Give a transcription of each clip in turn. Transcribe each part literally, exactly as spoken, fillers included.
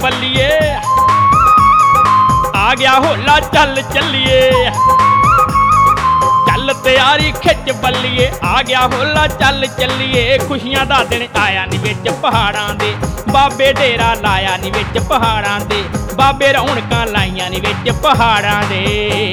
बल्लिए आ गया होला चल चलिए चल तैयारी खिच बल्लिए आ गया होला चल चलिए खुशियां दा दिन आया नी विच पहाड़ां दे बाबे डेरा लाया नी विच पहाड़ां दे बाबे रौनकां लाइयां नी विच पहाड़ां दे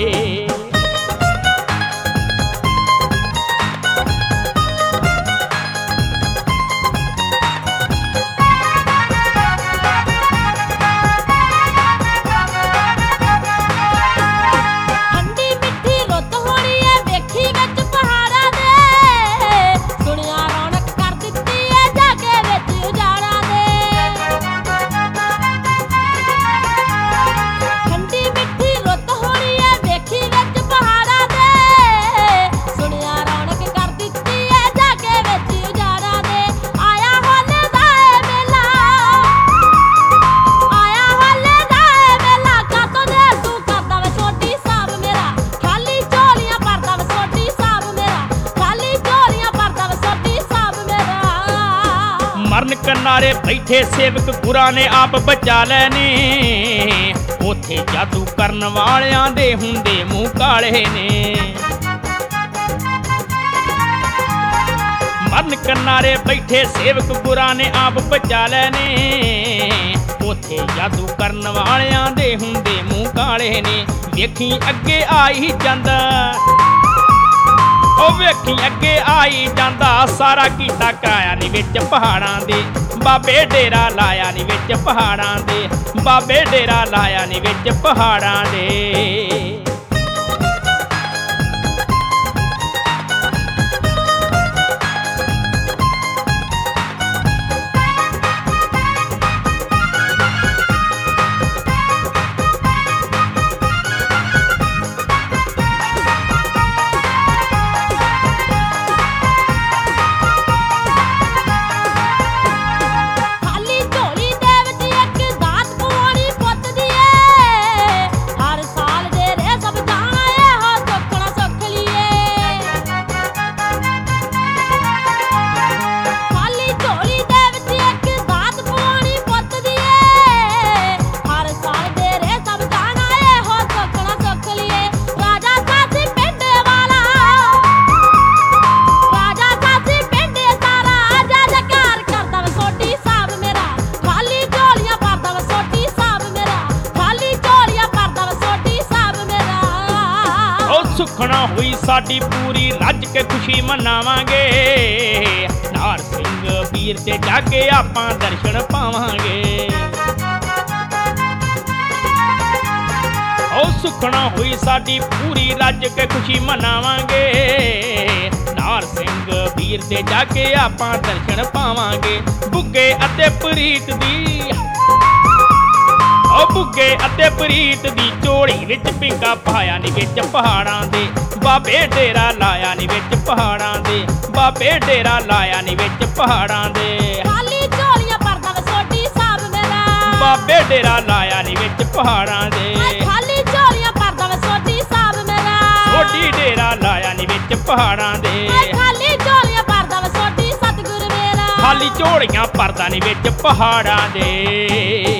मरन किनारे बैठे सेवक गुरां ने आप बचा लैने उथे जादू करन वालियां दे हुंदे मूंह काले ने मरन किनारे बैठे सेवक गुरां ने आप बचा लैने उथे जादू करन वालियां दे हुंदे मूंह काले ने वेखी अगे आई जांदा ओ वेखी अगे आई जांदा सारा कीता काया नी विच पहाड़ां दे बाबे डेरा लाया नी विच पहाड़ां दे बाबे डेरा लाया नी विच पहाड़ां दे सुखना हुई साडी पूरी रज के खुशी मनावांगे नार सिंह वीर ते जाके आपां दर्शन पावांगे ओ सुखना हुई साडी पूरी रज के खुशी मनावांगे नार सिंह वीर ते जाके आपां दर्शन पावांगे बुग्गे अते प्रीत दी ओ बुग्गे अते प्रीत दी झोली विच पिंगा पाया नी विच पहाड़ां दे बाबे डेरा लाया नी विच पहाड़ां दे बाबे डेरा लाया नी विच पहाड़ां दे खाली झोलियां भरदा वे सोडी साहब मेरा बाबे डेरा लाया नी विच पहाड़ां दे खाली झोलियां भरदा वे सोडी साहब मेरा सोडी डेरा लाया नी विच पहाड़ां दे खाली झोलियां भरदा वे सोडी सतगुर मेरा खाली झोलियां भरदा नी विच पहाड़ां दे।